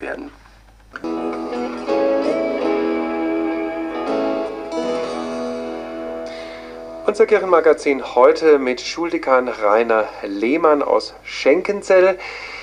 werden. Unser Kirchenmagazin heute mit Schuldekan Rainer Lehmann aus Schenkenzell.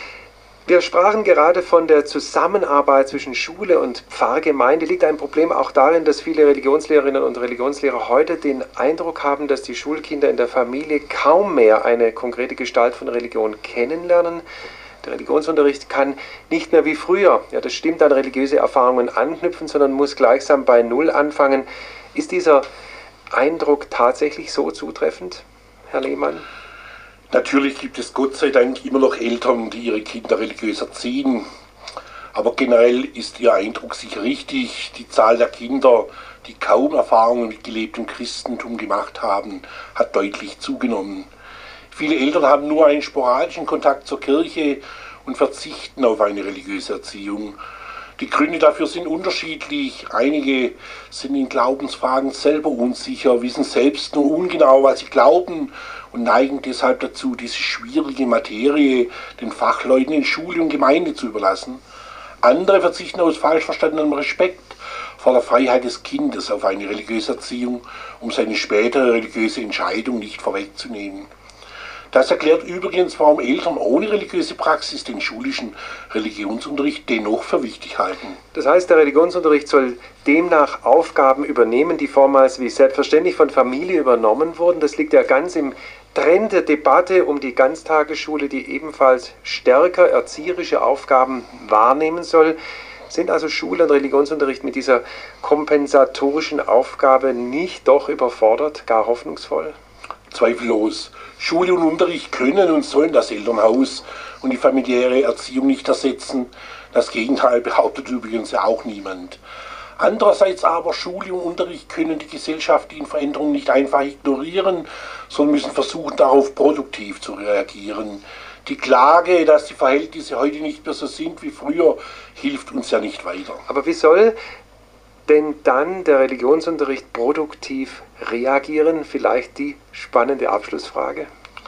Wir sprachen gerade von der Zusammenarbeit zwischen Schule und Pfarrgemeinde. Liegt ein Problem auch darin, dass viele Religionslehrerinnen und Religionslehrer heute den Eindruck haben, dass die Schulkinder in der Familie kaum mehr eine konkrete Gestalt von Religion kennenlernen? Der Religionsunterricht kann nicht mehr wie früher, ja das stimmt, an religiöse Erfahrungen anknüpfen, sondern muss gleichsam bei Null anfangen. Ist dieser Eindruck tatsächlich so zutreffend, Herr Lehmann? Natürlich gibt es Gott sei Dank immer noch Eltern, die ihre Kinder religiös erziehen. Aber generell ist Ihr Eindruck sicher richtig. Die Zahl der Kinder, die kaum Erfahrungen mit gelebtem Christentum gemacht haben, hat deutlich zugenommen. Viele Eltern haben nur einen sporadischen Kontakt zur Kirche und verzichten auf eine religiöse Erziehung. Die Gründe dafür sind unterschiedlich. Einige sind in Glaubensfragen selber unsicher, wissen selbst nur ungenau, was sie glauben und neigen deshalb dazu, diese schwierige Materie den Fachleuten in Schule und Gemeinde zu überlassen. Andere verzichten aus falsch verstandenem Respekt vor der Freiheit des Kindes auf eine religiöse Erziehung, um seine spätere religiöse Entscheidung nicht vorwegzunehmen. Das erklärt übrigens, warum Eltern ohne religiöse Praxis den schulischen Religionsunterricht dennoch für wichtig halten. Das heißt, der Religionsunterricht soll demnach Aufgaben übernehmen, die vormals wie selbstverständlich von Familie übernommen wurden. Das liegt ja ganz im Trend der Debatte um die Ganztagesschule, die ebenfalls stärker erzieherische Aufgaben wahrnehmen soll. Sind also Schule und Religionsunterricht mit dieser kompensatorischen Aufgabe nicht doch überfordert, gar hoffnungsvoll? Zweifellos. Schule und Unterricht können und sollen das Elternhaus und die familiäre Erziehung nicht ersetzen. Das Gegenteil behauptet übrigens ja auch niemand. Andererseits aber, Schule und Unterricht können die gesellschaftlichen Veränderungen nicht einfach ignorieren, sondern müssen versuchen, darauf produktiv zu reagieren. Die Klage, dass die Verhältnisse heute nicht mehr so sind wie früher, hilft uns ja nicht weiter. Aber wie soll denn dann der Religionsunterricht produktiv reagieren? Vielleicht die spannende Abschlussfrage.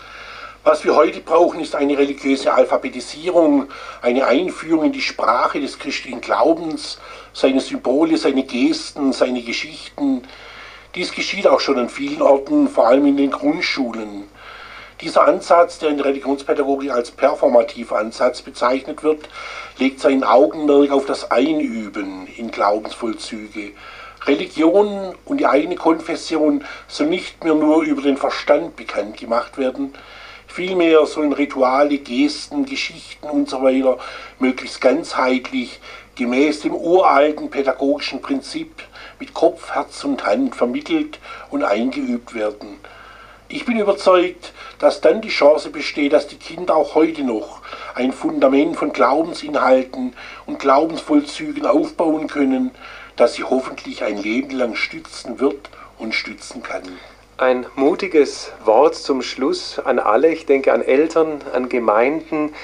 Was wir heute brauchen, ist eine religiöse Alphabetisierung, eine Einführung in die Sprache des christlichen Glaubens, seine Symbole, seine Gesten, seine Geschichten. Dies geschieht auch schon an vielen Orten, vor allem in den Grundschulen. Dieser Ansatz, der in der Religionspädagogik als performativer Ansatz bezeichnet wird, legt sein Augenmerk auf das Einüben in Glaubensvollzüge. Religion und die eigene Konfession soll nicht mehr nur über den Verstand bekannt gemacht werden, vielmehr sollen Rituale, Gesten, Geschichten usw. Möglichst ganzheitlich, gemäß dem uralten pädagogischen Prinzip mit Kopf, Herz und Hand vermittelt und eingeübt werden. Ich bin überzeugt, dass dann die Chance besteht, dass die Kinder auch heute noch ein Fundament von Glaubensinhalten und Glaubensvollzügen aufbauen können, das sie hoffentlich ein Leben lang stützen wird und stützen kann. Ein mutiges Wort zum Schluss an alle, ich denke an Eltern, an Gemeinden.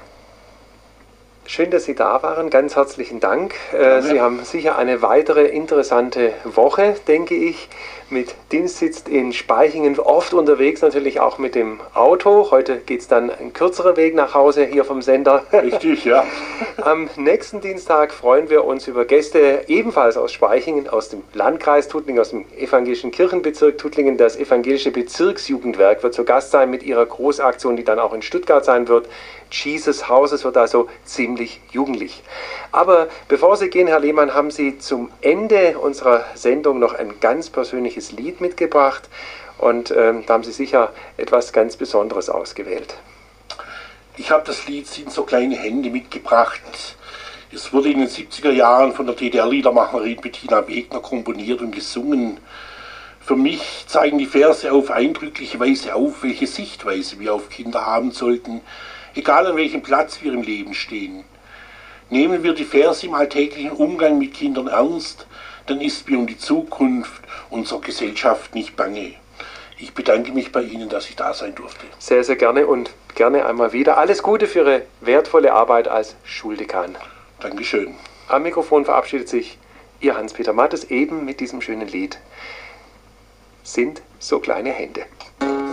Schön, dass Sie da waren. Ganz herzlichen Dank. Sie haben sicher eine weitere interessante Woche, denke ich, mit Dienstsitz in Spaichingen, oft unterwegs, natürlich auch mit dem Auto. Heute geht es dann ein kürzerer Weg nach Hause hier vom Sender. Richtig, ja. Am nächsten Dienstag freuen wir uns über Gäste ebenfalls aus Spaichingen, aus dem Landkreis Tuttlingen, aus dem evangelischen Kirchenbezirk Tuttlingen. Das evangelische Bezirksjugendwerk wird zu Gast sein mit ihrer Großaktion, die dann auch in Stuttgart sein wird. Jesus House, es wird also ziemlich jugendlich. Aber bevor Sie gehen, Herr Lehmann, haben Sie zum Ende unserer Sendung noch ein ganz persönliches Lied mitgebracht und da haben Sie sicher etwas ganz Besonderes ausgewählt. Ich habe das Lied Sind so kleine Hände mitgebracht. Es wurde in den 70er Jahren von der DDR-Liedermacherin Bettina Wegner komponiert und gesungen. Für mich zeigen die Verse auf eindrückliche Weise auf, welche Sichtweise wir auf Kinder haben sollten, egal an welchem Platz wir im Leben stehen. Nehmen wir die Verse im alltäglichen Umgang mit Kindern ernst, dann ist mir um die Zukunft unserer Gesellschaft nicht bange. Ich bedanke mich bei Ihnen, dass ich da sein durfte. Sehr, sehr gerne und gerne einmal wieder. Alles Gute für Ihre wertvolle Arbeit als Schuldekan. Dankeschön. Am Mikrofon verabschiedet sich Ihr Hans-Peter Mattes eben mit diesem schönen Lied. Sind so kleine Hände.